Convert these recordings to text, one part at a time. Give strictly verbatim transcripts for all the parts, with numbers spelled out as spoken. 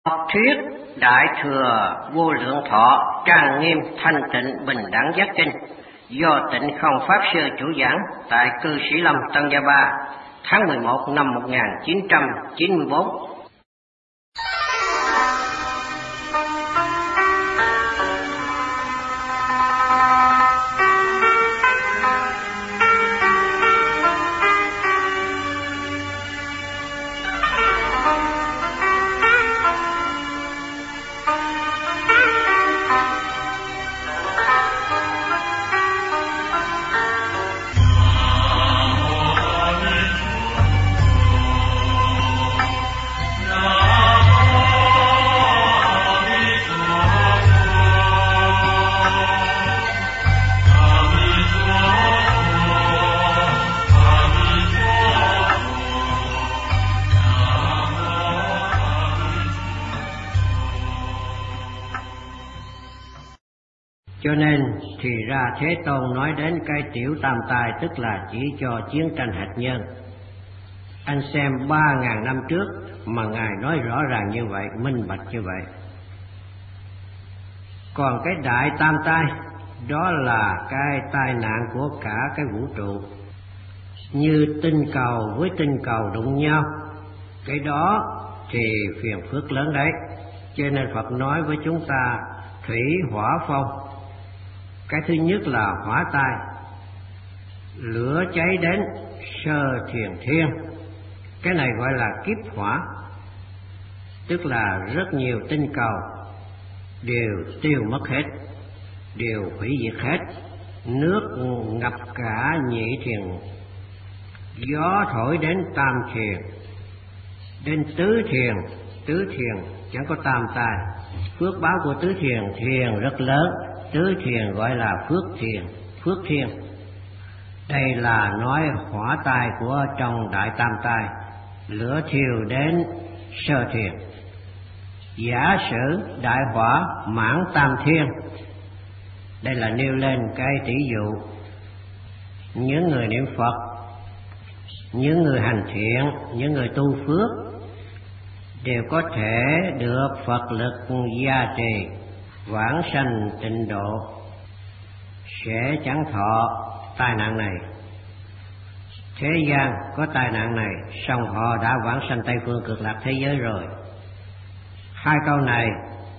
Học thuyết Đại Thừa Vô Lượng Thọ Trang Nghiêm Thanh Tịnh Bình Đẳng Giác Kinh do Tịnh Không Pháp Sư chủ giảng tại cư Sĩ Lâm Tân Gia Ba tháng mười một năm một nghìn chín trăm chín mươi bốn. Cho nên thì ra Thế Tôn nói đến cái tiểu tam tai, tức là chỉ cho chiến tranh hạt nhân. Anh xem ba ngàn năm trước mà Ngài nói rõ ràng như vậy, minh bạch như vậy. Còn cái đại tam tai, đó là cái tai nạn của cả cái vũ trụ. Như tinh cầu với tinh cầu đụng nhau, cái đó thì phiền phức lớn đấy. Cho nên Phật nói với chúng ta thủy hỏa phong. Cái thứ nhất là hỏa tai, lửa cháy đến sơ thiền thiên. Cái này gọi là kiếp hỏa, tức là rất nhiều tinh cầu đều tiêu mất hết, đều hủy diệt hết. Nước ngập cả nhị thiền, gió thổi đến tam thiền, đến tứ thiền. Tứ thiền chẳng có tam tai. Phước báo của tứ thiền, thiền rất lớn. Tứ thiền gọi là phước thiền, phước thiền. Đây là nói hỏa tai của trong đại tam tai. Lửa thiêu đến sơ thiền. Giả sử đại hỏa mãn tam thiên. Đây là nêu lên cái tỷ dụ. Những người niệm Phật, những người hành thiện, những người tu phước đều có thể được Phật lực gia trì, vãng sanh tịnh độ, sẽ chẳng thọ tai nạn này. Thế gian có tai nạn này, song họ đã vãng sanh Tây Phương Cực Lạc thế giới rồi. Hai câu này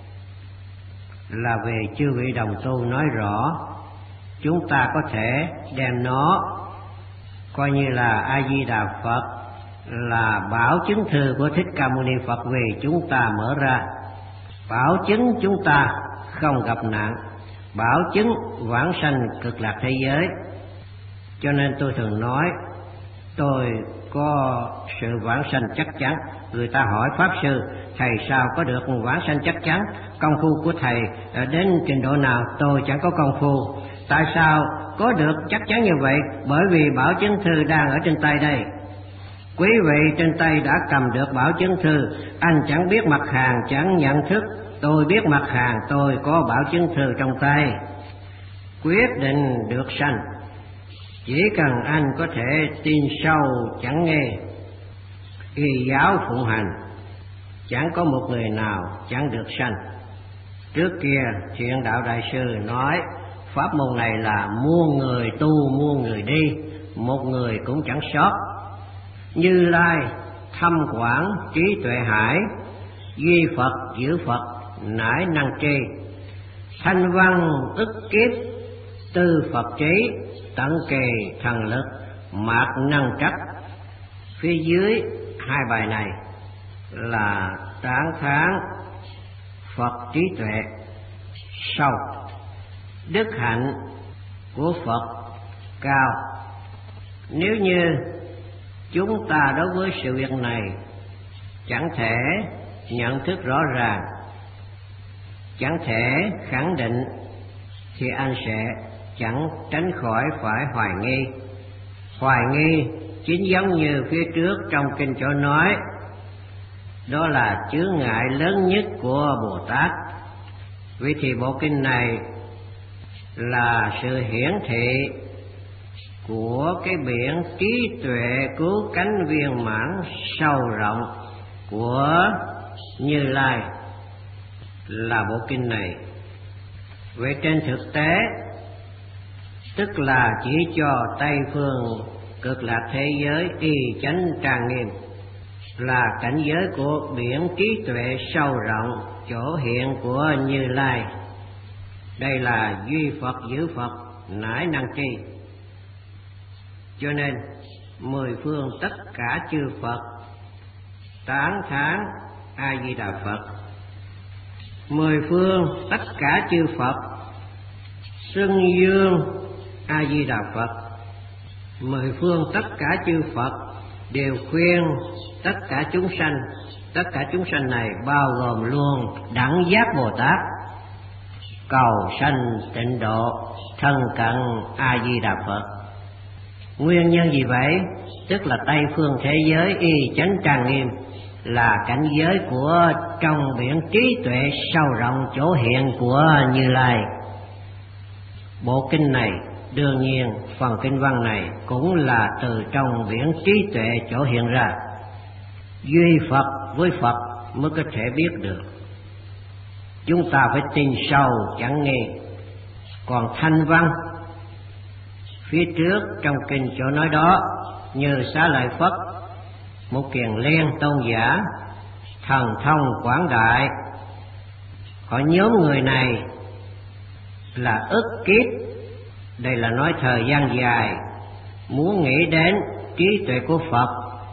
là về chư vị đồng tu nói rõ. Chúng ta có thể đem nó coi như là A Di Đà Phật, là bảo chứng thư của Thích Ca Mâu Ni Phật vì chúng ta mở ra, bảo chứng chúng ta không gặp nạn, bảo chứng vãng sanh cực lạc thế giới. Cho nên tôi thường nói tôi có sự vãng sanh chắc chắn. Người ta hỏi Pháp Sư, thầy sao có được vãng sanh chắc chắn? Công phu của thầy đến trình độ nào? Tôi chẳng có công phu. Tại sao có được chắc chắn như vậy? Bởi vì bảo chứng thư đang ở trên tay đây. Quý vị trên tay đã cầm được bảo chứng thư. Anh chẳng biết mặt hàng, chẳng nhận thức. Tôi biết mặt hàng, tôi có bảo chứng thư trong tay. Quyết định được sanh. Chỉ cần anh có thể tin sâu chẳng nghe, y giáo phụng hành, chẳng có một người nào chẳng được sanh. Trước kia Thiện Đạo Đại Sư nói pháp môn này là muôn người tu muôn người đi, một người cũng chẳng sót. Như Lai thâm quản trí tuệ hải, duy Phật giữ Phật nải năng tri. Thanh văn ức kiếp tư Phật trí, tận kỳ thần lực mạc năng trách. Phía dưới hai bài này là tán thán Phật trí tuệ sâu, đức hạnh của Phật cao. Nếu như chúng ta đối với sự việc này chẳng thể nhận thức rõ ràng, chẳng thể khẳng định, thì anh sẽ chẳng tránh khỏi phải hoài nghi. Hoài nghi chính giống như phía trước trong kinh chỗ nói, đó là chướng ngại lớn nhất của Bồ Tát. Vì thì bộ kinh này là sự hiển thị của cái biển trí tuệ cứu cánh viên mãn sâu rộng của Như Lai là bộ kinh này. Vậy trên thực tế tức là chỉ cho Tây phương cực lạc thế giới y chánh trang nghiêm, là cảnh giới của biển trí tuệ sâu rộng, chỗ hiện của Như Lai. Đây là duy Phật giữ Phật, nải năng tri. Cho nên mười phương tất cả chư Phật tán thán A Di Đà Phật. Mười phương tất cả chư Phật xưng dương A Di Đà Phật. Mười phương tất cả chư Phật đều khuyên tất cả chúng sanh. Tất cả chúng sanh này bao gồm luôn Đẳng Giác Bồ Tát, cầu sanh tịnh độ, thân cận A Di Đà Phật. Nguyên nhân gì vậy? Tức là Tây phương thế giới y chánh trang nghiêm, là cảnh giới của trong biển trí tuệ sâu rộng, chỗ hiện của Như Lai. Bộ kinh này đương nhiên phần kinh văn này cũng là từ trong biển trí tuệ chỗ hiện ra. Duy Phật với Phật mới có thể biết được. Chúng ta phải tin sâu chẳng nghi. Còn thanh văn phía trước trong kinh chỗ nói đó, như Xá Lợi Phất, một kiền liên tôn giả, thần thông quảng đại, họ nhóm người này là ức kiếp. Đây là nói thời gian dài muốn nghĩ đến trí tuệ của Phật,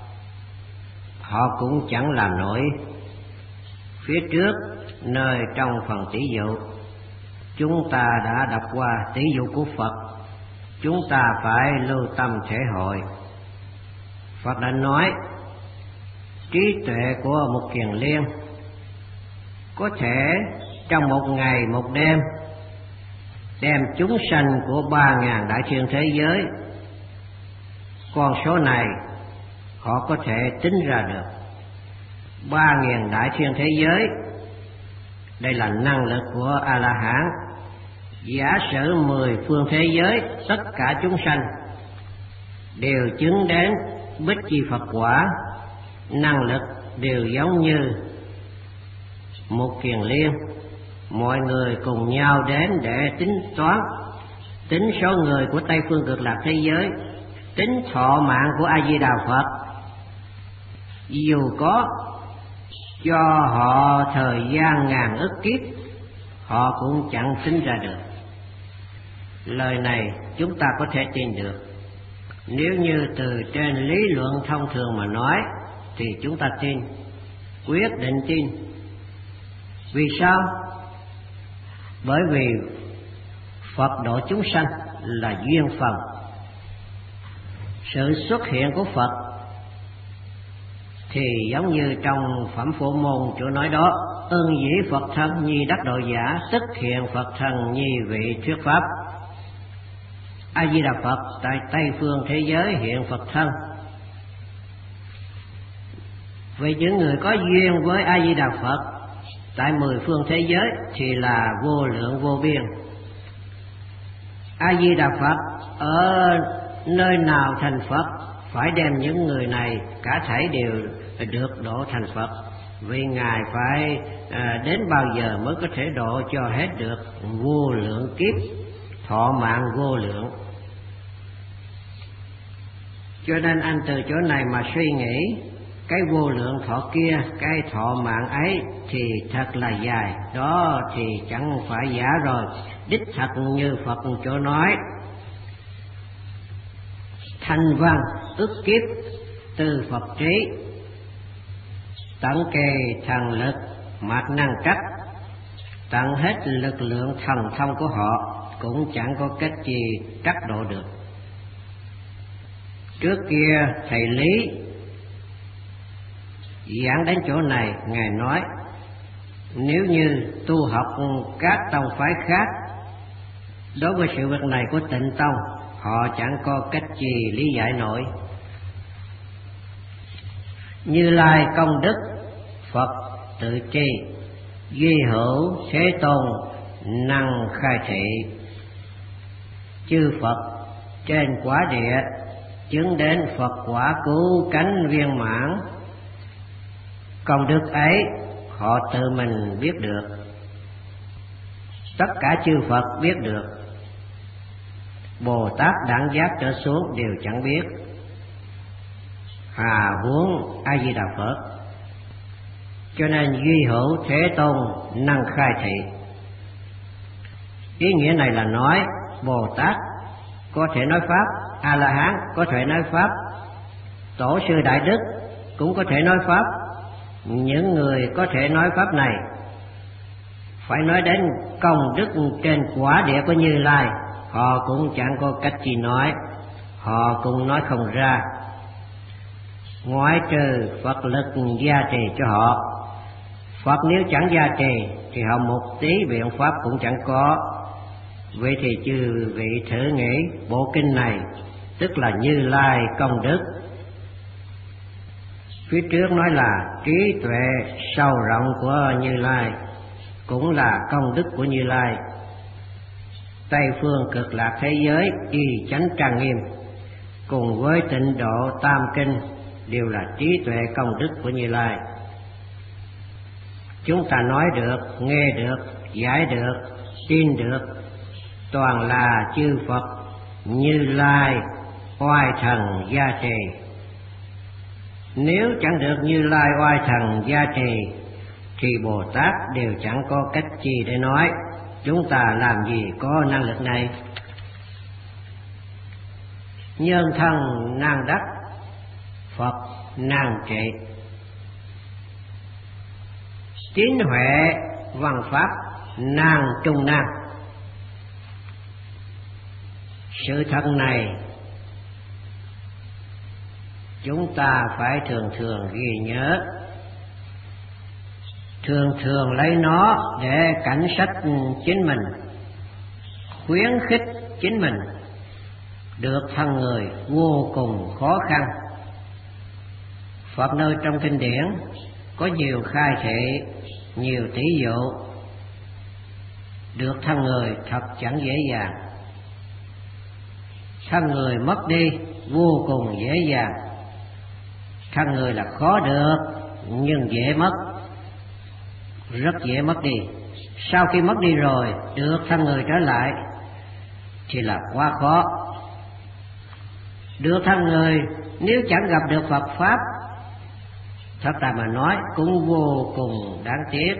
họ cũng chẳng làm nổi. Phía trước nơi trong phần tỷ dụ chúng ta đã đọc qua tỷ dụ của Phật, chúng ta phải lưu tâm thể hội. Phật đã nói trí tuệ của một kiền liên có thể trong một ngày một đêm đem chúng sanh của ba ngàn đại thiên thế giới, con số này họ có thể tính ra được. Ba ngàn đại thiên thế giới, đây là năng lực của A La Hán. Giả sử mười phương thế giới tất cả chúng sanh đều chứng đến Bích Chi Phật quả, năng lực đều giống như một kiền liên. Mọi người cùng nhau đến để tính toán, tính số người của Tây phương cực lạc thế giới, tính thọ mạng của A Di Đà Phật. Dù có cho họ thời gian ngàn ức kiếp, họ cũng chẳng tính ra được. Lời này chúng ta có thể tin được. Nếu như từ trên lý luận thông thường mà nói thì chúng ta tin, quyết định tin. Vì sao? Bởi vì Phật độ chúng sanh là duyên phần. Sự xuất hiện của Phật thì giống như trong Phẩm Phổ Môn chỗ nói đó, ưng dĩ Phật thân nhi đắc độ giả, tức hiện Phật thân nhi vị thuyết pháp. A Di Đà Phật tại Tây phương thế giới hiện Phật thân. Vì những người có duyên với A Di Đà Phật tại mười phương thế giới thì là vô lượng vô biên. A Di Đà Phật ở nơi nào thành Phật, phải đem những người này cả thảy đều được độ thành Phật. Vì Ngài phải à, đến bao giờ mới có thể độ cho hết được vô lượng kiếp, thọ mạng vô lượng. Cho nên anh từ chỗ này mà suy nghĩ, cái vô lượng thọ kia, cái thọ mạng ấy thì thật là dài, đó thì chẳng phải giả rồi. Đích thật như Phật chỗ nói, thanh văn ức kiếp từ Phật trí, tận kề thần lực mạt năng trách, tận hết lực lượng thần thông của họ cũng chẳng có cách gì trắc độ được. Trước kia thầy Lý giảng đến chỗ này, Ngài nói nếu như tu học các tông phái khác, đối với sự việc này của Tịnh Tông, họ chẳng có cách gì lý giải nổi. Như Lai công đức Phật tự tri, duy hữu thế tôn năng khai thị. Chư Phật trên quả địa chứng đến Phật quả cứu cánh viên mãn. Công đức ấy họ tự mình biết được. Tất cả chư Phật biết được, Bồ Tát đẳng giác trở xuống đều chẳng biết, hà huống A Di Đà Phật. Cho nên duy hữu Thế Tôn năng khai thị. Ý nghĩa này là nói Bồ Tát có thể nói pháp, A La Hán có thể nói pháp, Tổ sư Đại Đức cũng có thể nói pháp. Những người có thể nói pháp này phải nói đến công đức trên quả địa của Như Lai, họ cũng chẳng có cách gì nói, họ cũng nói không ra, ngoại trừ Phật lực gia trì cho họ. Phật nếu chẳng gia trì thì họ một tí biện pháp cũng chẳng có. Vậy thì chư vị thử nghĩ, bộ kinh này tức là Như Lai công đức. Phía trước nói là trí tuệ sâu rộng của Như Lai, cũng là công đức của Như Lai. Tây phương cực lạc thế giới y chánh trang nghiêm, cùng với tịnh độ tam kinh đều là trí tuệ công đức của Như Lai. Chúng ta nói được, nghe được, giải được, tin được, toàn là chư Phật Như Lai oai thần gia trì. Nếu chẳng được Như Lai oai thần gia trì thì Bồ Tát đều chẳng có cách gì để nói. Chúng ta làm gì có năng lực này? Nhân thân năng đắc, Phật năng trị. Tín huệ văn pháp năng trung năng. Sự thật này chúng ta phải thường thường ghi nhớ, thường thường lấy nó để cảnh sách chính mình, khuyến khích chính mình được thân người vô cùng khó khăn. Phật nơi trong kinh điển có nhiều khai thị, nhiều tỷ dụ, được thân người thật chẳng dễ dàng. Thân người mất đi vô cùng dễ dàng. Thân người là khó được nhưng dễ mất, rất dễ mất đi. Sau khi mất đi rồi được thân người trở lại thì là quá khó. Được thân người nếu chẳng gặp được Phật pháp, thật ra mà nói cũng vô cùng đáng tiếc.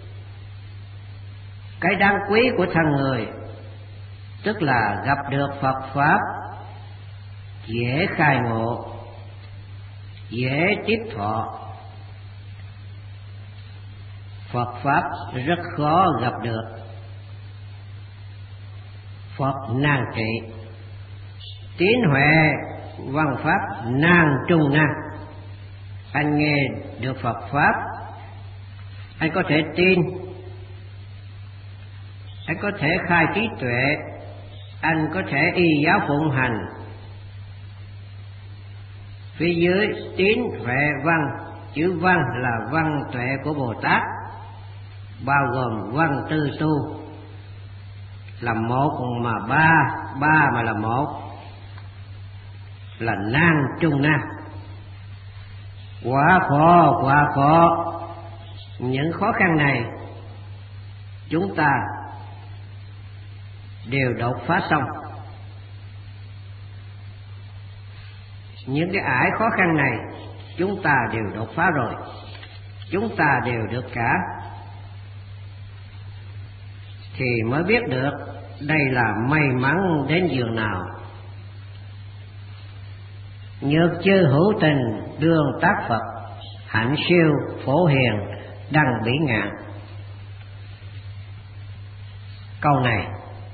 Cái đáng quý của thân người tức là gặp được Phật pháp, dễ khai ngộ, dễ tiếp thọ. Phật pháp rất khó gặp được. Phật năng trị. Tín huệ văn pháp năng trung năng. Anh nghe được Phật pháp, anh có thể tin, anh có thể khai trí tuệ, anh có thể y giáo phụng hành. Phía dưới tín huệ văn, chữ văn là văn tuệ của Bồ Tát, bao gồm văn tư tu, là một mà ba, ba mà là một, là năng trung năng. Quá khó, quá khó. Những khó khăn này chúng ta đều đột phá xong. Những cái ải khó khăn này chúng ta đều đột phá rồi, chúng ta đều được cả, thì mới biết được đây là may mắn đến giường nào. Nhược chư hữu tình đương tác Phật, hạnh siêu phổ hiền đăng bỉ ngạn. Câu này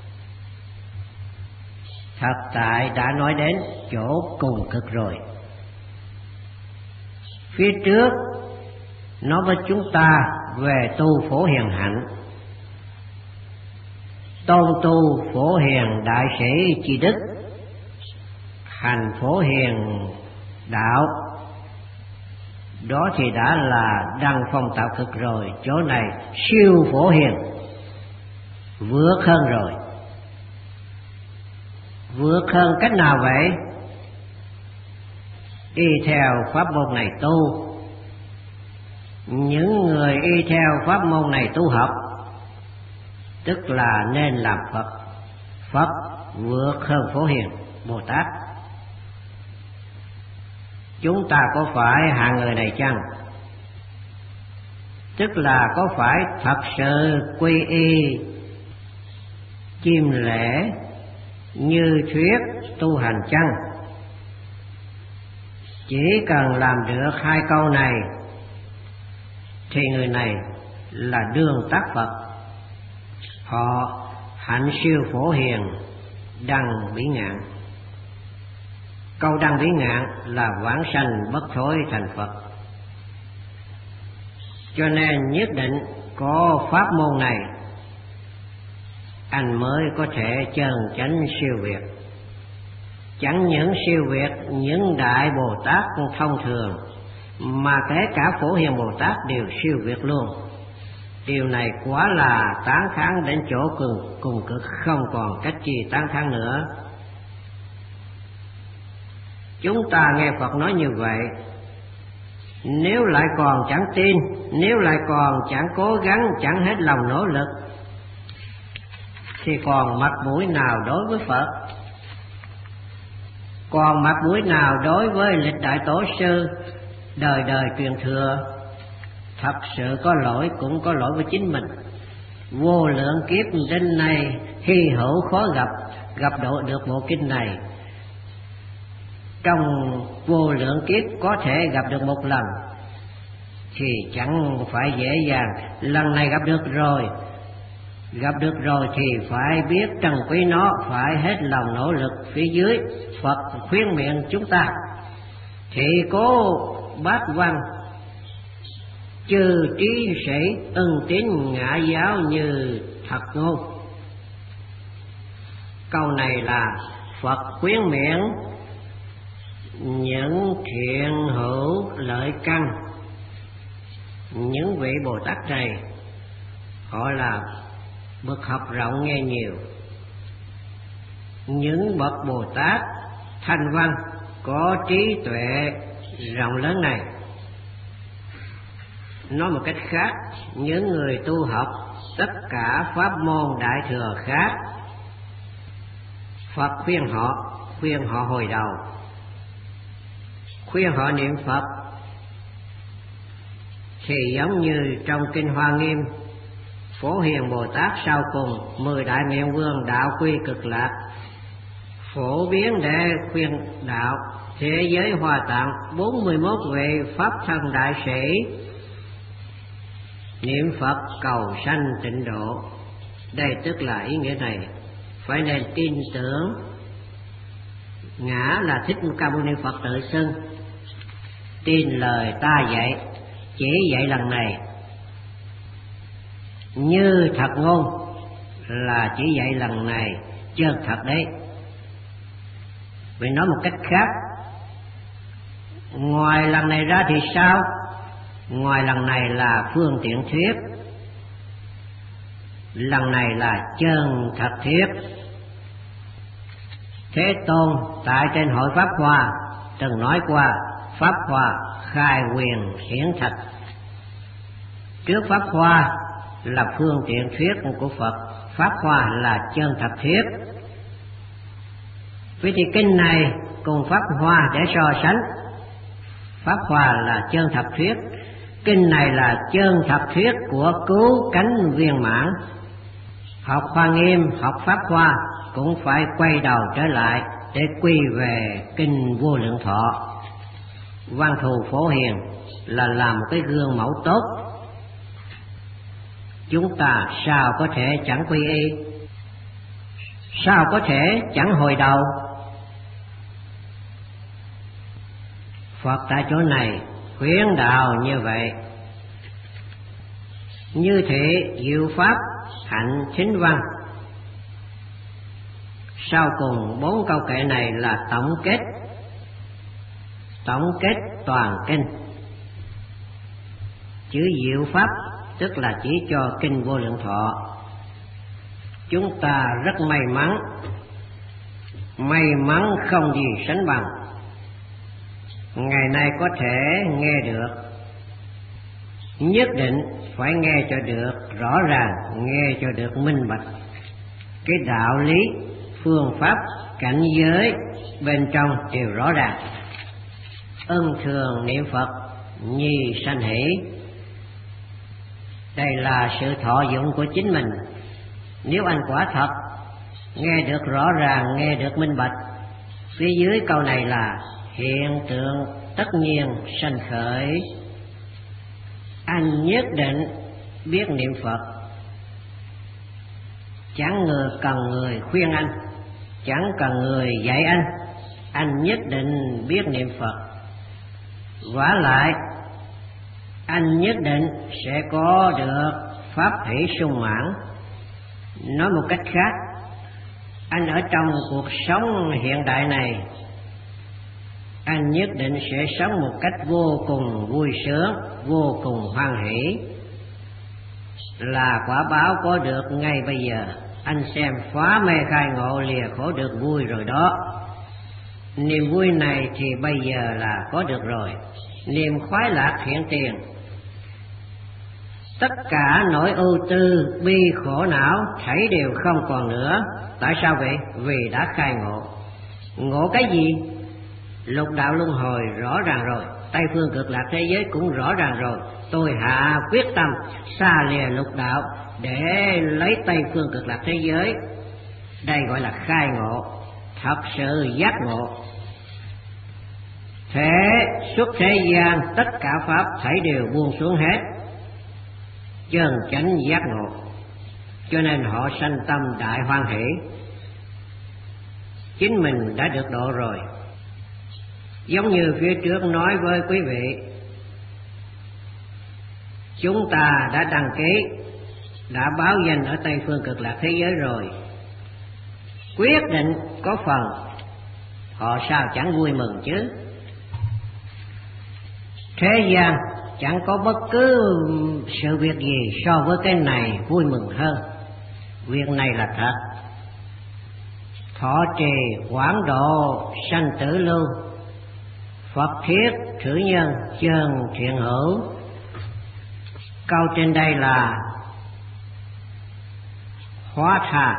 thật tại đã nói đến chỗ cùng cực rồi. Phía trước nói với chúng ta về tu phổ hiền hạnh, tôn tu phổ hiền đại sĩ chi đức, hành phổ hiền đạo, đó thì đã là đăng phong tạo cực rồi. Chỗ này siêu phổ hiền, vượt hơn rồi. Vượt hơn cách nào vậy? Y theo pháp môn này tu, những người y theo pháp môn này tu học, tức là nên làm Phật. Phật vượt hơn Phổ Hiền Bồ Tát. Chúng ta có phải hạng người này chăng? Tức là có phải thật sự quy y chiêm lễ như thuyết tu hành chăng? Chỉ cần làm được hai câu này thì người này là đương tác Phật. Họ hạnh siêu Phổ Hiền đăng bỉ ngạn. Câu đăng bỉ ngạn là vãng sanh bất thối thành Phật. Cho nên nhất định có pháp môn này, anh mới có thể chân chánh siêu việt. Chẳng những siêu việt những đại Bồ Tát thông thường, mà kể cả Phổ Hiền Bồ Tát đều siêu việt luôn. Điều này quá là tán thán đến chỗ cùng, cùng cực, không còn cách gì tán thán nữa. Chúng ta nghe Phật nói như vậy, nếu lại còn chẳng tin, nếu lại còn chẳng cố gắng, chẳng hết lòng nỗ lực, thì còn mặt mũi nào đối với Phật? Còn mặt mũi nào đối với lịch đại tổ sư đời đời truyền thừa? Thật sự có lỗi, cũng có lỗi với chính mình. Vô lượng kiếp đến nay hy hữu khó gặp, gặp độ được bộ kinh này. Trong vô lượng kiếp có thể gặp được một lần thì chẳng phải dễ dàng. Lần này gặp được rồi, gặp được rồi thì phải biết trân quý nó, phải hết lòng nỗ lực. Phía dưới Phật khuyên miệng chúng ta thì cố bát văn chư trí sĩ ưng tín ngã giáo như thật ngôn. Câu này là Phật khuyến miệng những thiện hữu lợi căn, những vị Bồ Tát này họ là bậc học rộng nghe nhiều. Những bậc Bồ Tát thanh văn có trí tuệ rộng lớn này. Nói một cách khác, những người tu học tất cả pháp môn đại thừa khác, Phật khuyên họ, khuyên họ hồi đầu, khuyên họ niệm Phật, thì giống như trong Kinh Hoa Nghiêm, Phổ Hiền Bồ Tát sau cùng mười đại nguyện vương đạo quy cực lạc, phổ biến để khuyên đạo thế giới Hoa Tạng bốn mươi mốt vị pháp thân đại sĩ niệm Phật cầu sanh tịnh độ. Đây tức là ý nghĩa này. Phải nên tin tưởng. Ngã là Thích Ca Mâu Ni Phật tự xưng, tin lời ta dạy, chỉ dạy lần này. Như thật ngôn là chỉ dạy lần này chân thật đấy. Vì nói một cách khác, ngoài lần này ra thì sao? Ngoài lần này là phương tiện thuyết, lần này là chân thật thuyết. Thế Tôn tại trên hội Pháp Hoa từng nói qua, Pháp Hoa khai quyền hiển thật. Trước Pháp Hoa là phương tiện thuyết của Phật, Pháp Hoa là chân thật thuyết. Vì thì kinh này cùng Pháp Hoa để so sánh. Pháp Hoa là chân thật thuyết, kinh này là chân thật thuyết của cứu cánh viên mãn. Học Hoa Nghiêm, học Pháp Hoa cũng phải quay đầu trở lại để quy về kinh Vô Lượng Thọ. Văn thù Phổ Hiền là làm một cái gương mẫu tốt. Chúng ta sao có thể chẳng quy y, sao có thể chẳng hồi đầu? Phật tại chỗ này khuyến đạo như vậy. Như thế diệu pháp hạnh thính văn. Sau cùng bốn câu kệ này là tổng kết, tổng kết toàn kinh. Chữ diệu pháp tức là chỉ cho kinh Vô Lượng Thọ. Chúng ta rất may mắn, may mắn không gì sánh bằng. Ngày nay có thể nghe được nhất định phải nghe cho được rõ ràng, nghe cho được minh bạch cái đạo lý, phương pháp, cảnh giới bên trong đều rõ ràng. Ân thường niệm Phật nhi sanh hỷ, đây là sự thọ dụng của chính mình. Nếu anh quả thật nghe được rõ ràng, nghe được minh bạch, phía dưới câu này là hiện tượng tất nhiên sanh khởi, anh nhất định biết niệm Phật. Chẳng người cần người khuyên anh, chẳng cần người dạy anh, anh nhất định biết niệm Phật. Vả lại anh nhất định sẽ có được pháp hỷ sung mãn. Nói một cách khác, anh ở trong cuộc sống hiện đại này, anh nhất định sẽ sống một cách vô cùng vui sướng, vô cùng hoan hỷ. Là quả báo có được ngay bây giờ. Anh xem phá mê khai ngộ lìa khổ được vui rồi đó. Niềm vui này thì bây giờ là có được rồi. Niềm khoái lạc hiện tiền, tất cả nỗi ưu tư, bi khổ não thảy đều không còn nữa. Tại sao vậy? Vì đã khai ngộ. Ngộ cái gì? Lục đạo luân hồi rõ ràng rồi, Tây phương cực lạc thế giới cũng rõ ràng rồi. Tôi hạ quyết tâm xa lìa lục đạo để lấy Tây phương cực lạc thế giới. Đây gọi là khai ngộ, thật sự giác ngộ. Thế xuất thế gian tất cả pháp thảy đều buông xuống hết, chân chánh giác ngộ, cho nên họ sanh tâm đại hoan hỷ. Chính mình đã được độ rồi. Giống như phía trước nói với quý vị, chúng ta đã đăng ký, đã báo danh ở Tây phương cực lạc thế giới rồi, quyết định có phần, họ sao chẳng vui mừng chứ. Thế gian chẳng có bất cứ sự việc gì so với cái này vui mừng hơn. Việc này là thật. Thọ trì quảng độ sanh tử lưu, Phật thiết thử nhân chân thiện hữu. Câu trên đây là hóa tha,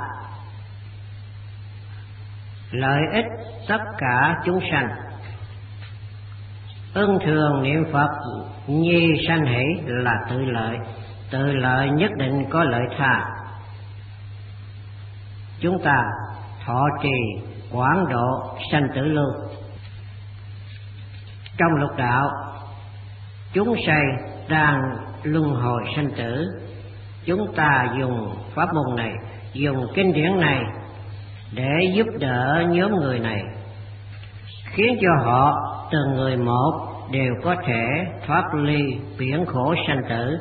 lợi ích tất cả chúng sanh. Ưng thường niệm Phật nhi sanh hỷ là tự lợi, tự lợi nhất định có lợi tha. Chúng ta thọ trì quảng độ sanh tử lưu. Trong lục đạo, chúng sanh đang luân hồi sanh tử. Chúng ta dùng pháp môn này, dùng kinh điển này để giúp đỡ nhóm người này, khiến cho họ từng người một đều có thể thoát ly biển khổ sanh tử,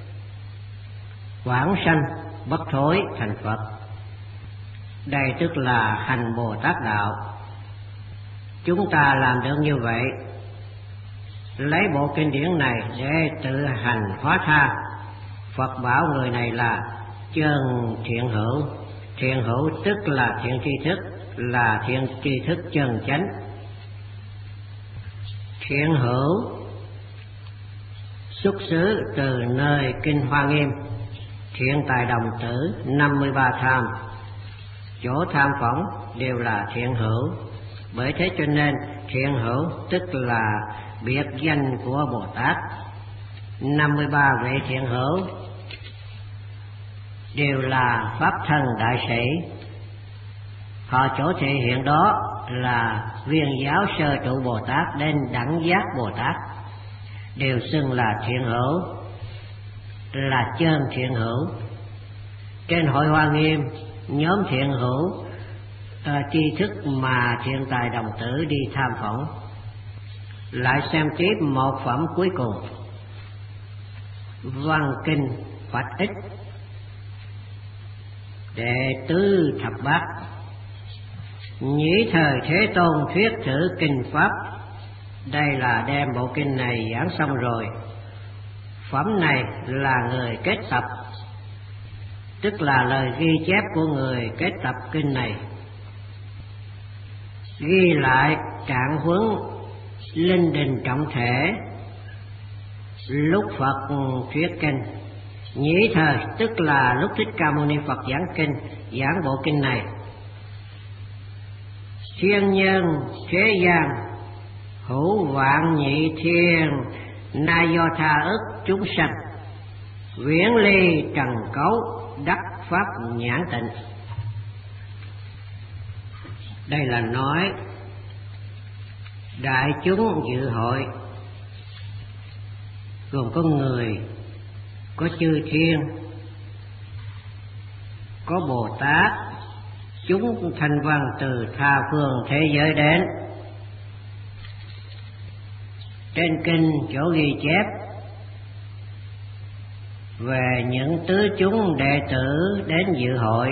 vãng sanh bất thối thành Phật. Đây tức là hành Bồ Tát đạo. Chúng ta làm được như vậy, lấy bộ kinh điển này để tự hành hóa tha. Phật bảo người này là chân thiện hữu. Thiện hữu tức là thiện tri thức, là thiện tri thức chân chánh. Thiện hữu xuất xứ từ nơi Kinh Hoa Nghiêm, thiện tài đồng tử năm mươi ba tham, chỗ tham phỏng đều là thiện hữu. Bởi thế cho nên thiện hữu tức là biệt danh của Bồ Tát. năm mươi ba vị thiện hữu đều là pháp thân đại sĩ. Họ chỗ thể hiện đó là viên giáo sơ trụ Bồ Tát đến đẳng giác Bồ Tát, đều xưng là thiện hữu, là chân thiện hữu. Trên hội Hoa Nghiêm, nhóm thiện hữu à, tri thức mà thiện tài đồng tử đi tham phỏng. Lại xem tiếp một phẩm cuối cùng, văn kinh Phật ích đệ tứ thập bát. Nhĩ thời Thế Tôn thuyết thử kinh pháp. Đây là đem bộ kinh này giảng xong rồi. Phẩm này là người kết tập, tức là lời ghi chép của người kết tập kinh này, ghi lại trạng huống linh đình trọng thể, lúc Phật thuyết kinh. Nhĩ thời tức là lúc Thích Ca Mâu Ni Phật giảng kinh, giảng bộ kinh này. Thiên nhân thế gian hữu vạn nhị thiên, na do tha ức chúng sanh, viễn ly trần cấu đắc pháp nhãn tịnh. Đây là nói đại chúng dự hội gồm có người, có chư thiên, có Bồ Tát, chúng thanh văn từ tha phương thế giới đến. Trên kinh chỗ ghi chép về những tứ chúng đệ tử đến dự hội,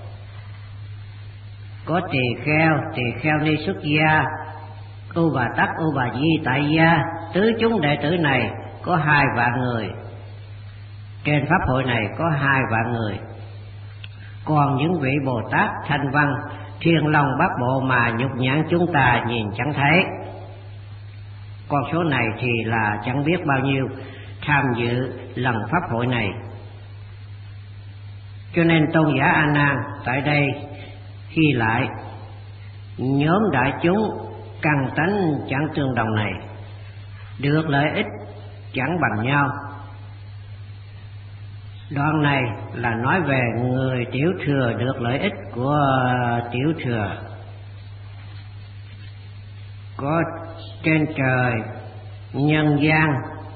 có tỳ kheo, tỳ kheo ni xuất gia, U Bà Tắc, U Bà Di tại gia. Tứ chúng đệ tử này có hai vạn người. Trên pháp hội này có hai vạn người. Còn những vị Bồ Tát thanh văn, thiên long bát bộ mà nhục nhãn chúng ta nhìn chẳng thấy. Con số này thì là chẳng biết bao nhiêu tham dự lần pháp hội này. Cho nên tôn giả A Nan tại đây ghi lại nhóm đại chúng căn tánh chẳng tương đồng này được lợi ích chẳng bằng nhau. Đoạn này là nói về người tiểu thừa được lợi ích của tiểu thừa. Có trên trời nhân gian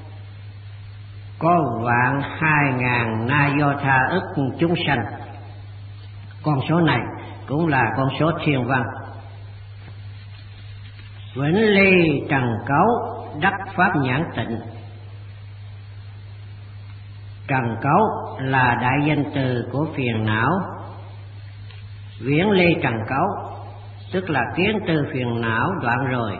có vạn hai ngàn na do tha ức chúng sanh. Con số này cũng là con số thiên văn. Vĩnh ly trần cấu đắc pháp nhãn tịnh. Trần cấu là đại danh từ của phiền não. Viễn ly trần cấu tức là kiến tư phiền não đoạn rồi.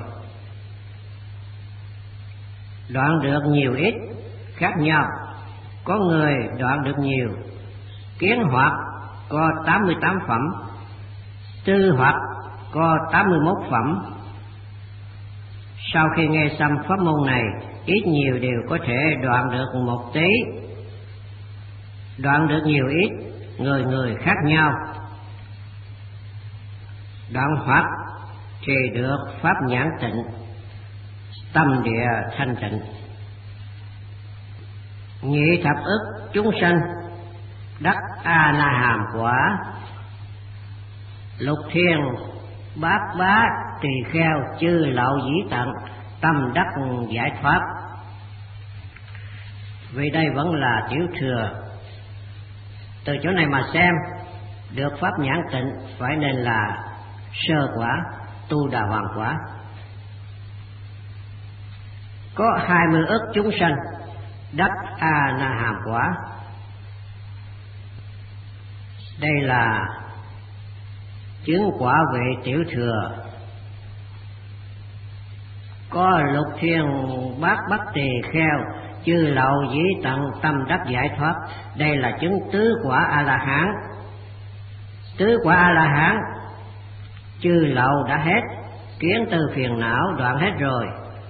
Đoạn được nhiều ít khác nhau. Có người đoạn được nhiều. Kiến hoặc có tám mươi tám phẩm, tư hoặc có tám mươi mốt phẩm. Sau khi nghe xong pháp môn này, ít nhiều đều có thể đoạn được một tí. Đoạn được nhiều ít, người người khác nhau. Đoạn hoặc thì được pháp nhãn tịnh, tâm địa thanh tịnh. Nhị thập ức chúng sanh đắc A Na Hàm quả. Lục thiên bát bá tỳ kheo chư lậu dĩ tận, tâm đắc giải thoát. Vì đây vẫn là tiểu thừa. Từ chỗ này mà xem được pháp nhãn tịnh phải nên là sơ quả, tu đà hoàng quả. Có hai mươi ức chúng sanh đắc A Na Hàm quả. Đây là chứng quả vị tiểu thừa. Có lục thiên bát bát tỳ kheo chư lậu dĩ tận, tâm đắc giải thoát. Đây là chứng tứ quả A La Hán. Tứ quả A La Hán chư lậu đã hết, kiến tư phiền não đoạn hết rồi,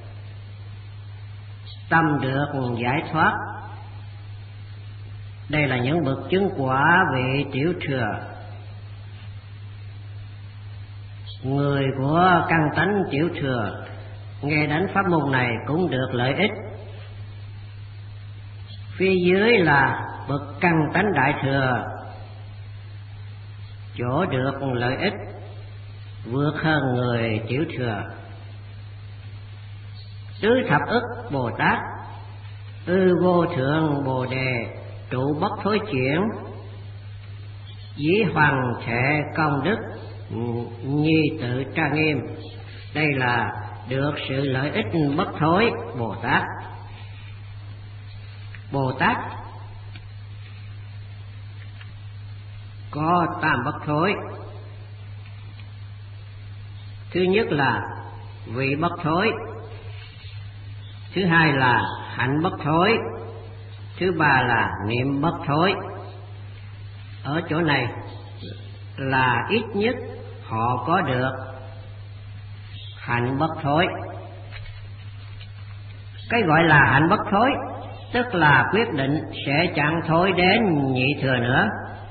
tâm được giải thoát. Đây là những bậc chứng quả vị tiểu thừa. Người của căn tánh tiểu thừa nghe đến pháp môn này cũng được lợi ích. Phía dưới là bậc căn tánh đại thừa, chỗ được lợi ích vượt hơn người tiểu thừa. Tứ thập ức Bồ Tát, ư vô thượng Bồ Đề, trụ bất thối chuyển, dĩ hoàng thể công đức, nhi tự trang nghiêm. Đây là được sự lợi ích bất thối Bồ Tát. Bồ Tát có tam bất thối. Thứ nhất là vị bất thối, thứ hai là hạnh bất thối, thứ ba là niệm bất thối. Ở chỗ này là ít nhất họ có được hạnh bất thối. Cái gọi là hạnh bất thối tức là quyết định sẽ chẳng thối đến nhị thừa nữa.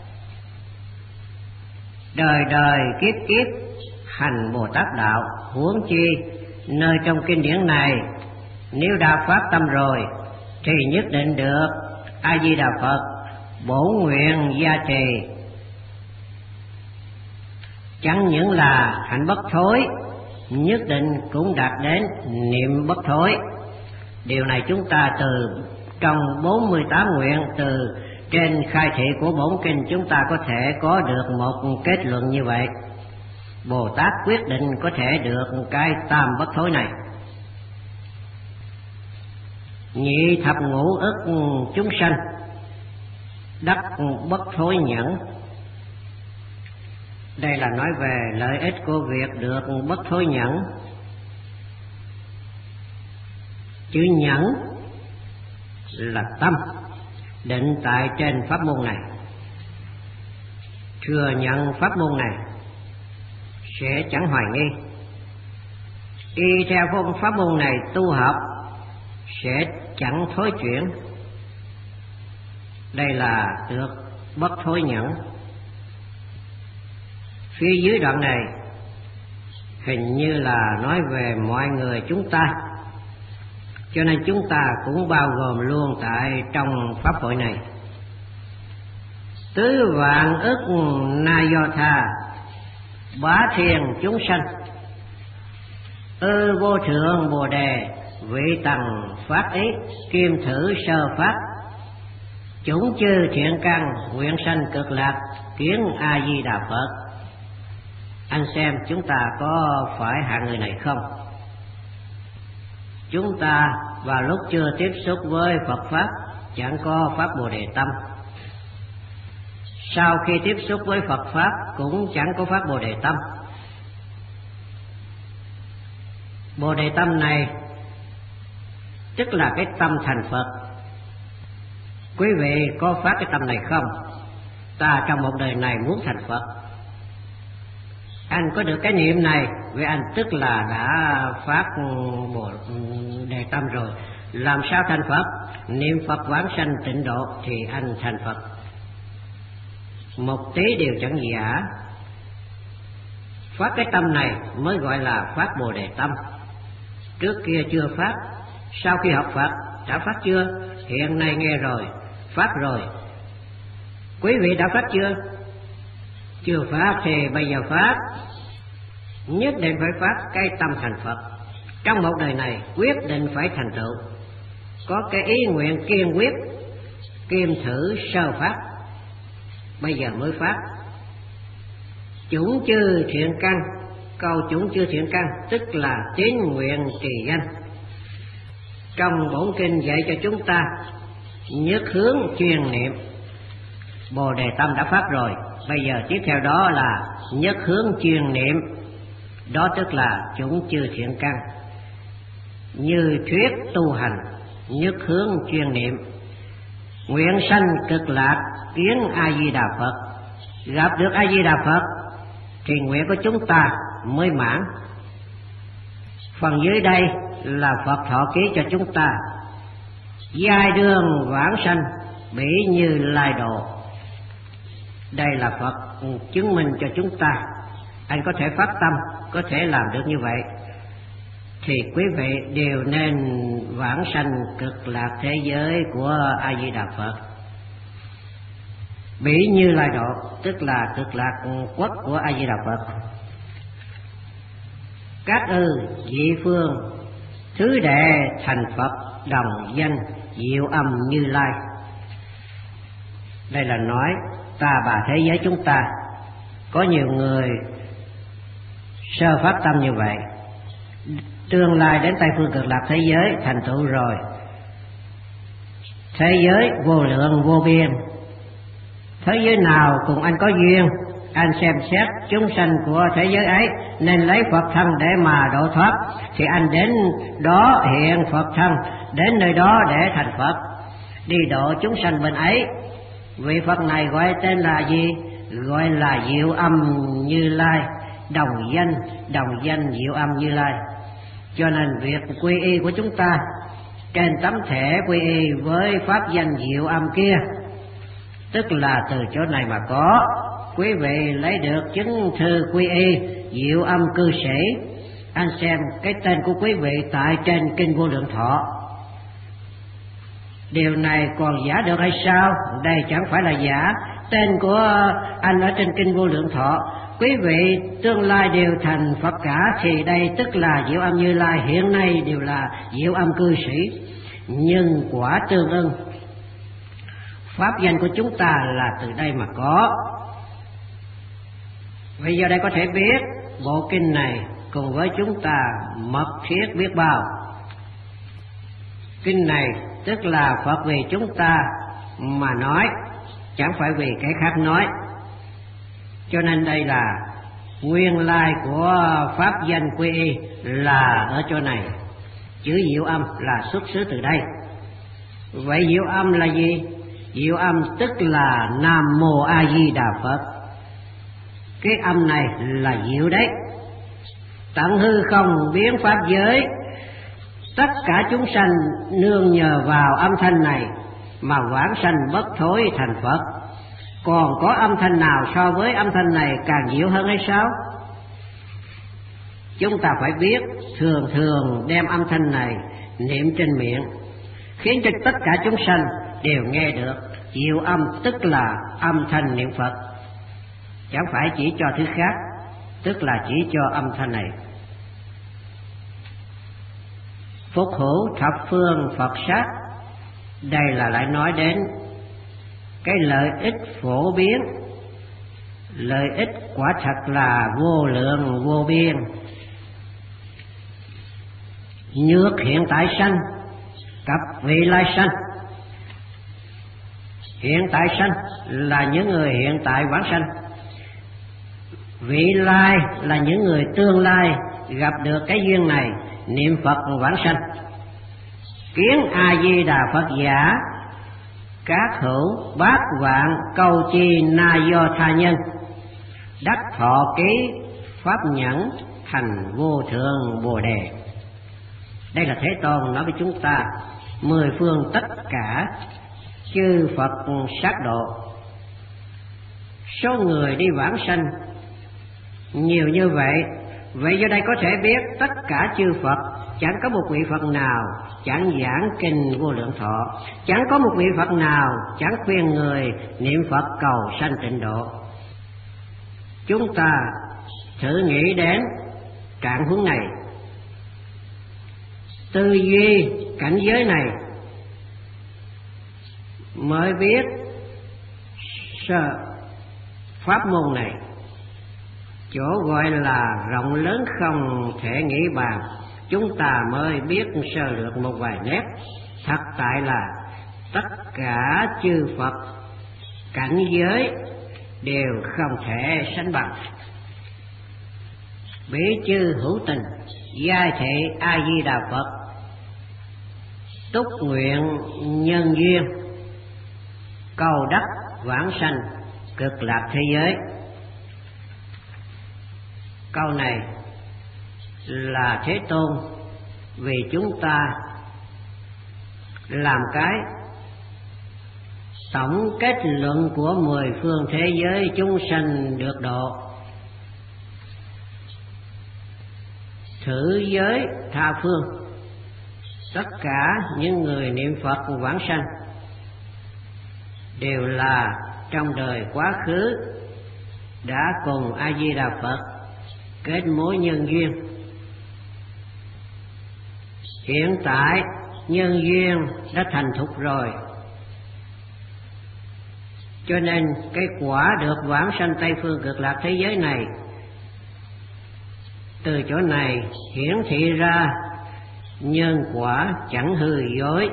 Đời đời kiếp kiếp hành Bồ Tát đạo, huống chi nơi trong kinh điển này nếu đã phát tâm rồi thì nhất định được A Di Đà Phật bổ nguyện gia trì. Chẳng những là hạnh bất thối, nhất định cũng đạt đến niệm bất thối. Điều này chúng ta từ trong bốn mươi tám nguyện từ trên khai thị của bổn kinh chúng ta có thể có được một kết luận như vậy. Bồ Tát quyết định có thể được cái tam bất thối này. Nhị thập ngũ ức chúng sanh đắc bất thối nhẫn. Đây là nói về lợi ích của việc được bất thối nhẫn. Chữ nhẫn là tâm định tại trên pháp môn này, thừa nhận pháp môn này sẽ chẳng hoài nghi, y theo phương pháp môn này tu học sẽ chẳng thối chuyển. Đây là được bất thối nhẫn. Phía dưới đoạn này hình như là nói về mọi người chúng ta, cho nên chúng ta cũng bao gồm luôn tại trong pháp hội này. Tứ vạn ức na do tha bá thiên chúng sanh, ư vô thượng bồ đề vị tầng phát ý kim thử sơ phát, chúng chư thiện căn nguyện sanh cực lạc kiến A Di Đà Phật. Anh xem chúng ta có phải hạng người này không? Chúng ta vào lúc chưa tiếp xúc với Phật Pháp chẳng có Pháp Bồ Đề Tâm, sau khi tiếp xúc với Phật Pháp cũng chẳng có Pháp Bồ Đề Tâm. Bồ Đề Tâm này tức là cái tâm thành Phật. Quý vị có phát cái tâm này không? Ta trong một đời này muốn thành Phật. Anh có được cái niệm này, vì anh tức là đã phát Bồ Đề Tâm rồi. Làm sao thành Phật? Niệm Phật vãng sanh tịnh độ thì anh thành Phật. Một tí đều chẳng giả. Phát cái tâm này mới gọi là phát Bồ Đề Tâm. Trước kia chưa phát, sau khi học Phật đã phát chưa? Hiện nay nghe rồi, phát rồi. Quý vị đã phát chưa? Chưa phát thì bây giờ phát. Nhất định phải phát cái tâm thành Phật. Trong một đời này quyết định phải thành tựu. Có cái ý nguyện kiên quyết, kim thử sơ phát, bây giờ mới phát. Chủng chư thiện căn, câu chủng chư thiện căn tức là tín nguyện trì danh. Trong bổn kinh dạy cho chúng ta nhất hướng chuyên niệm. Bồ Đề Tâm đã phát rồi, bây giờ tiếp theo đó là nhất hướng chuyên niệm. Đó tức là chủng chư thiện căn. Như thuyết tu hành, nhất hướng chuyên niệm. Nguyện sanh cực lạc kiến A Di Đà Phật. Gặp được A Di Đà Phật thì nguyện của chúng ta mới mãn. Phần dưới đây là Phật thọ ký cho chúng ta. Giai đường vãng sanh bỉ Như Lai độ. Đây là Phật chứng minh cho chúng ta. Anh có thể phát tâm, có thể làm được như vậy, thì quý vị đều nên vãng sanh cực lạc thế giới của A Di Đà Phật. Bỉ Như Lai độ tức là cực lạc quốc của A Di Đà Phật. Các ư dị phương thứ đệ thành Phật đồng danh diệu âm Như Lai. Đây là nói ta bà thế giới chúng ta có nhiều người sơ phát tâm như vậy, tương lai đến Tây phương cực lạc thế giới thành tựu rồi. Thế giới vô lượng vô biên, thế giới nào cùng anh có duyên, anh xem xét chúng sanh của thế giới ấy nên lấy Phật thân để mà độ thoát, thì anh đến đó hiện Phật thân, đến nơi đó để thành Phật, đi độ chúng sanh bên ấy. Vị Phật này gọi tên là gì? Gọi là diệu âm Như Lai, đồng danh, đồng danh diệu âm Như Lai. Cho nên việc quy y của chúng ta trên tấm thẻ quy y với pháp danh diệu âm kia, tức là từ chỗ này mà có. Quý vị lấy được chứng thư quy y diệu âm cư sĩ, anh xem cái tên của quý vị tại trên Kinh Vô Lượng Thọ. Điều này còn giả được hay sao? Đây chẳng phải là giả. Tên của anh ở trên Kinh Vô Lượng Thọ, quý vị tương lai đều thành Phật cả, thì đây tức là diệu âm Như Lai, hiện nay đều là diệu âm cư sĩ. Nhưng quả tương ưng, pháp danh của chúng ta là từ đây mà có. Bây giờ đây có thể biết bộ kinh này cùng với chúng ta mật thiết biết bao. Kinh này tức là Phật vì chúng ta mà nói, chẳng phải vì cái khác nói. Cho nên đây là nguyên lai của pháp danh quy y là ở chỗ này. Chữ diệu âm là xuất xứ từ đây. Vậy diệu âm là gì? Diệu âm tức là Nam Mô A Di Đà Phật. Cái âm này là diệu đấy. Tận hư không biến pháp giới, tất cả chúng sanh nương nhờ vào âm thanh này mà vãng sanh bất thối thành Phật. Còn có âm thanh nào so với âm thanh này càng diệu hơn hay sao? Chúng ta phải biết, thường thường đem âm thanh này niệm trên miệng, khiến cho tất cả chúng sanh đều nghe được. Diệu âm tức là âm thanh niệm Phật, chẳng phải chỉ cho thứ khác, tức là chỉ cho âm thanh này. Phúc hữu thập phương Phật sát, đây là lại nói đến cái lợi ích phổ biến. Lợi ích quả thật là vô lượng vô biên. Nhược hiện tại sanh cập vị lai sanh. Hiện tại sanh là những người hiện tại vãng sanh, vị lai là những người tương lai gặp được cái duyên này niệm Phật vãng sanh. Kiến A Di Đà Phật giả, các hữu bát vạn câu chi na do tha nhân, đắc thọ ký pháp nhẫn thành vô thượng Bồ Đề. Đây là Thế Tôn nói với chúng ta, mười phương tất cả chư Phật sát độ, số người đi vãng sanh nhiều như vậy. Vậy do đây có thể biết tất cả chư Phật, chẳng có một vị Phật nào chẳng giảng Kinh Vô Lượng Thọ, chẳng có một vị Phật nào chẳng khuyên người niệm Phật cầu sanh tịnh độ. Chúng ta thử nghĩ đến trạng huống này, tư duy cảnh giới này mới biết pháp môn này chỗ gọi là rộng lớn không thể nghĩ bàn. Chúng ta mới biết sơ lược một vài nét. Thật tại là tất cả chư Phật cảnh giới đều không thể sánh bằng. Bỉ chư hữu tình giai thị A Di Đà Phật, túc nguyện nhân duyên, cầu đắc vãng sanh cực lạc thế giới. Câu này là Thế Tôn vì chúng ta làm cái tổng kết luận của mười phương thế giới chúng sanh được độ. Thử giới tha phương, tất cả những người niệm Phật vãng sanh đều là trong đời quá khứ đã cùng A Di Đà Phật kết mối nhân duyên. Hiện tại nhân duyên đã thành thục rồi, cho nên cái quả được vãng sanh Tây phương cực lạc thế giới này, từ chỗ này hiển thị ra nhân quả chẳng hư dối.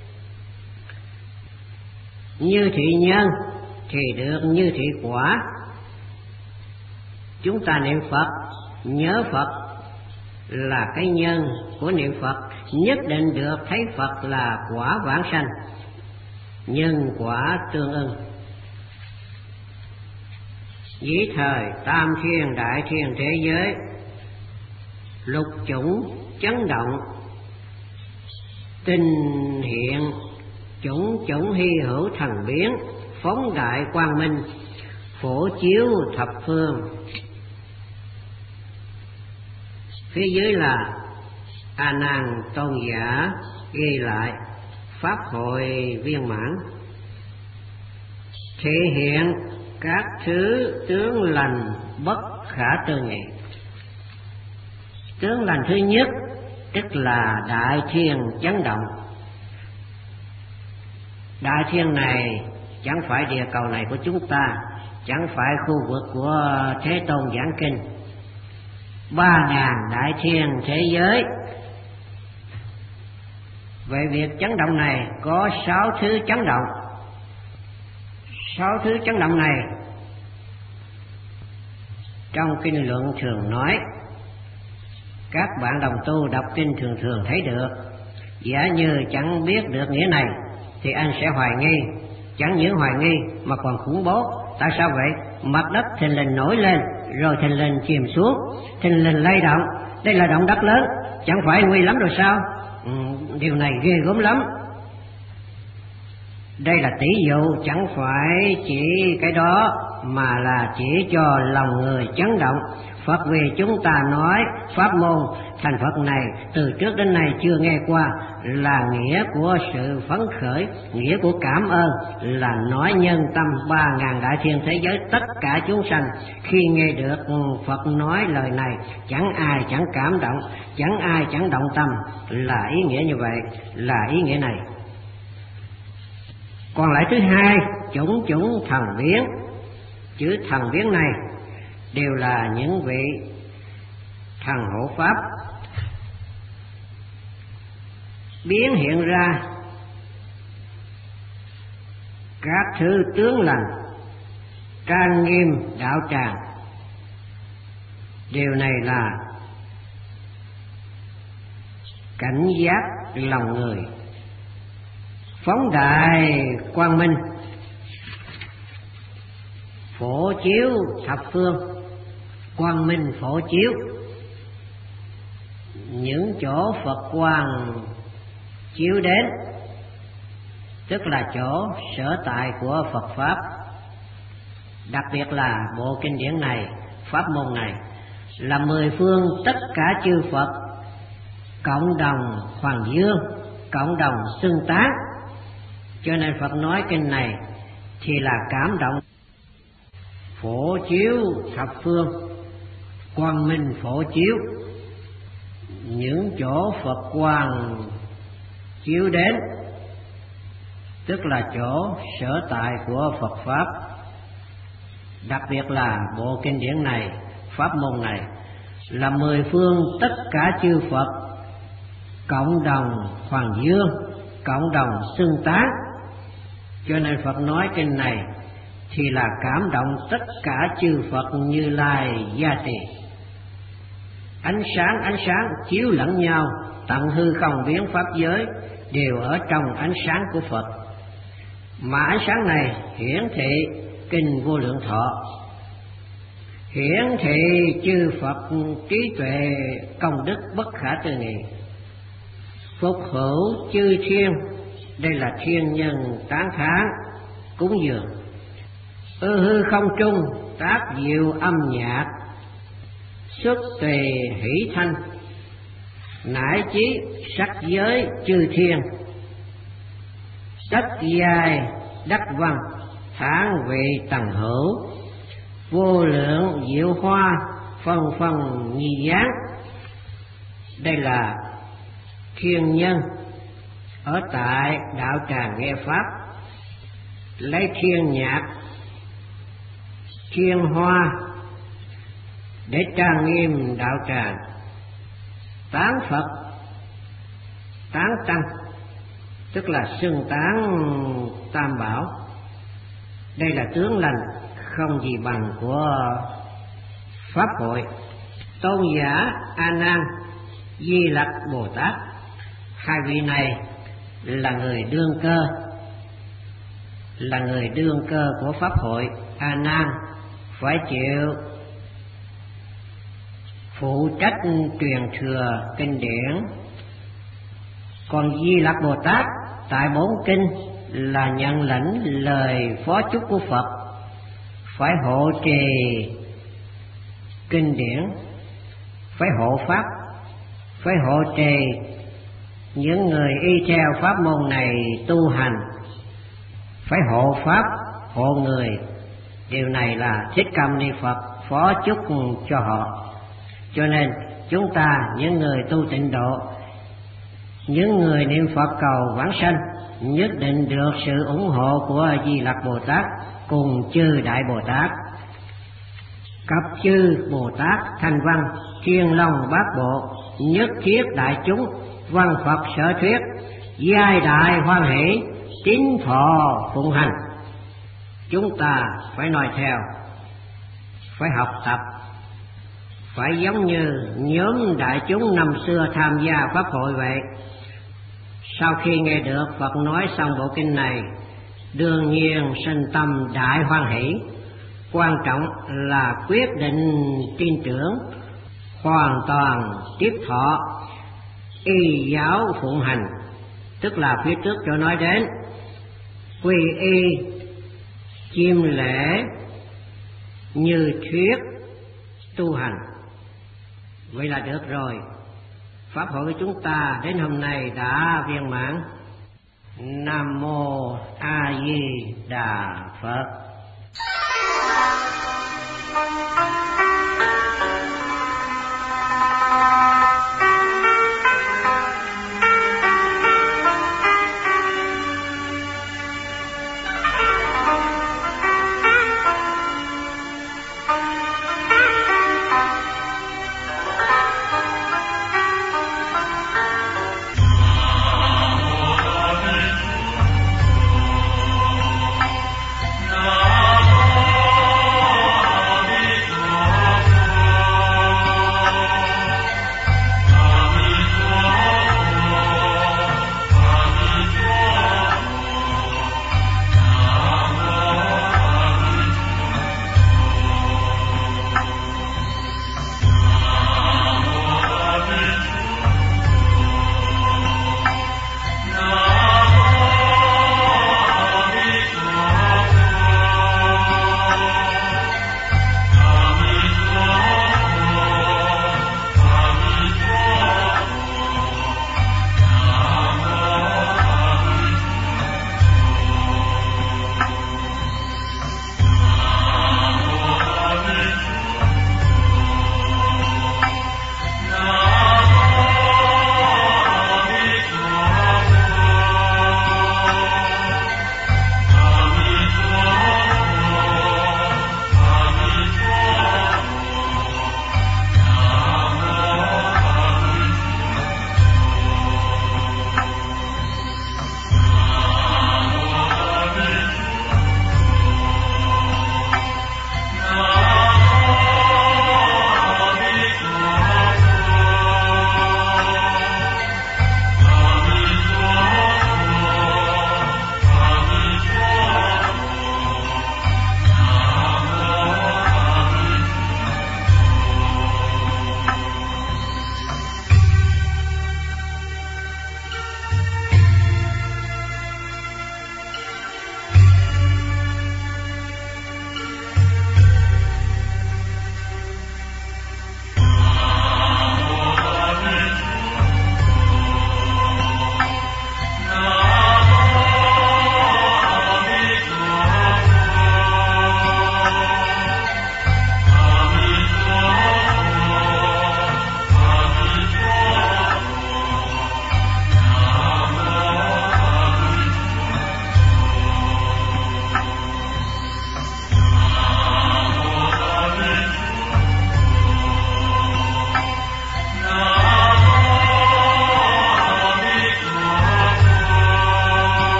Như thị nhân thì được như thị quả. Chúng ta niệm Phật, nhớ Phật là cái nhân của niệm Phật, nhất định được thấy Phật là quả vãng sanh, nhân quả tương ưng. Dĩ thời tam thiên đại thiên thế giới, lục chủng chấn động, Kinh hiện chủng chủng hy hữu thần biến, phóng đại quang minh, phổ chiếu thập phương. Phía dưới là A Nan Tôn giả ghi lại pháp hội viên mãn, thể hiện các thứ tướng lành bất khả tư nghị. Tướng lành thứ nhất tức là đại thiên chấn động. Đại thiên này chẳng phải địa cầu này của chúng ta, chẳng phải khu vực của Thế Tôn giảng kinh. Ba ngàn đại thiên thế giới. Về việc chấn động này có sáu thứ chấn động. Sáu thứ chấn động này trong kinh luận thường nói, các bạn đồng tu đọc kinh thường thường thấy được. Giả như chẳng biết được nghĩa này thì anh sẽ hoài nghi, chẳng những hoài nghi mà còn khủng bố. Tại sao vậy? Mặt đất thình lình nổi lên, rồi thình lình chìm xuống, thình lình lay động. Đây là động đất lớn, chẳng phải nguy lắm rồi sao? Ừ, điều này ghê gớm lắm. Đây là tỷ dụ, chẳng phải chỉ cái đó, mà là chỉ cho lòng người chấn động. Phật vì chúng ta nói pháp môn thành Phật này từ trước đến nay chưa nghe qua, là nghĩa của sự phấn khởi, nghĩa của cảm ơn, là nói nhân tâm ba ngàn đại thiên thế giới tất cả chúng sanh. Khi nghe được Phật nói lời này, chẳng ai chẳng cảm động, chẳng ai chẳng động tâm, là ý nghĩa như vậy, là ý nghĩa này. Còn lại thứ hai, chủng chủng thần biến. Chữ thần biến này đều là những vị thần hộ pháp biến hiện ra các thứ tướng lành trang nghiêm đạo tràng. Điều này là cảnh giác lòng người, phóng đại quang minh, phổ chiếu thập phương. Quang minh phổ chiếu những chỗ Phật quang chiếu đến, tức là chỗ sở tại của Phật pháp. Đặc biệt là bộ kinh điển này, pháp môn này là mười phương tất cả chư Phật cộng đồng hoàng dương, cộng đồng xưng tán. Cho nên Phật nói kinh này thì là cảm động. Phổ chiếu thập phương, quang minh phổ chiếu những chỗ Phật quang chiếu đến, tức là chỗ sở tại của Phật pháp. Đặc biệt là bộ kinh điển này, pháp môn này là mười phương tất cả chư Phật cộng đồng hoàng dương, cộng đồng xưng tán. Cho nên Phật nói kinh này thì là cảm động tất cả chư Phật Như Lai gia trì. Ánh sáng ánh sáng chiếu lẫn nhau, tận hư không biến pháp giới đều ở trong ánh sáng của Phật. Mà ánh sáng này hiển thị kinh Vô Lượng Thọ, hiển thị chư Phật trí tuệ công đức bất khả tư nghị, phục hữu chư thiên. Đây là thiên nhân tán thán cúng dường. Ư hư không trung tác diệu âm nhạc, xuất tùy hỷ thanh, nải chí sắc giới chư thiên. Đất dài đất văn tháng vị tầng hữu, vô lượng diệu hoa phân phân nhi dáng. Đây là thiên nhân ở tại đạo tràng nghe pháp, lấy thiên nhạc thiên hoa để trang nghiêm đạo tràng, tán Phật tán tăng, tức là xưng tán tam bảo. Đây là tướng lành không gì bằng của pháp hội. Tôn giả A Nan, Di Lặc Bồ Tát, hai vị này là người đương cơ, là người đương cơ của pháp hội. A Nan phải chịu phụ trách truyền thừa kinh điển, Còn Di Lặc Bồ Tát tại bốn kinh là nhận lãnh lời phó chúc của Phật, phải hộ trì kinh điển, phải hộ pháp, phải hộ trì những người y theo pháp môn này tu hành, phải hộ pháp, hộ người. Điều này là Thích Ca Mâu Ni Phật phó chúc cho họ. Cho nên chúng ta, những người tu tịnh độ, những người niệm Phật cầu vãng sanh, nhất định được sự ủng hộ của Di Lặc Bồ Tát cùng chư Đại Bồ Tát. Cấp chư Bồ Tát thanh văn, Thiên Long Bát Bộ, nhất thiết đại chúng, văn Phật sở thuyết, giai đại hoan hỷ, tín thọ phụng hành. Chúng ta phải noi theo, phải học tập, phải giống như nhóm đại chúng năm xưa tham gia pháp hội vậy. Sau khi nghe được Phật nói xong bộ kinh này, đương nhiên sinh tâm đại hoan hỷ. Quan trọng là quyết định tin tưởng, hoàn toàn tiếp thọ, y giáo phụng hành. Tức là phía trước cho nói đến quy y, chiêm lễ, như thuyết, tu hành. Vậy là được rồi. Pháp hội của chúng ta đến hôm nay đã viên mãn. Nam mô A Di Đà Phật.